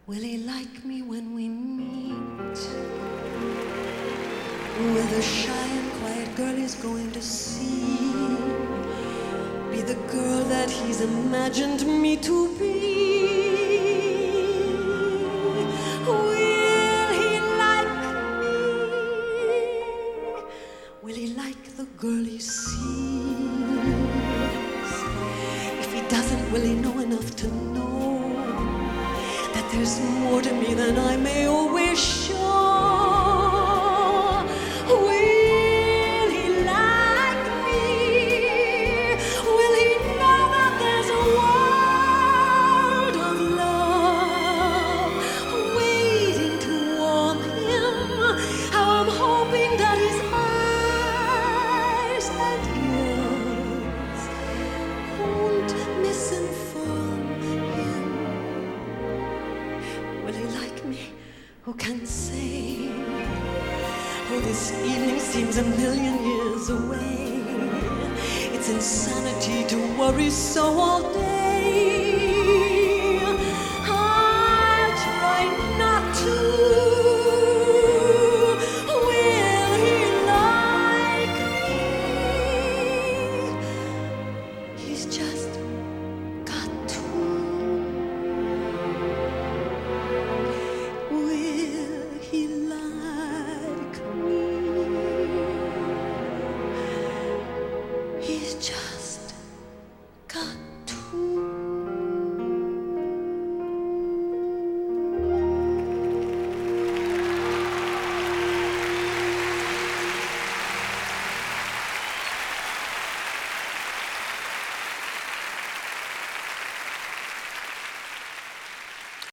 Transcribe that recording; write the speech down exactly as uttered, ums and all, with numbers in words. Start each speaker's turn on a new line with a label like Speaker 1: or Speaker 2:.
Speaker 1: Will he like me when we meet? Will the shy and quiet girl he's going to see be the girl that he's imagined me to be? Will he like me? Will he like the girl he sees? If he doesn't, will he know enough to know that there's more to me than I may always show? Will he like me? Will he know that there's a world of love waiting to warm him? How I'm hoping that his eyes and ears won't misinform him. Will he like me? Who can say? Oh, this evening seems a million years away. It's insanity to worry so all day.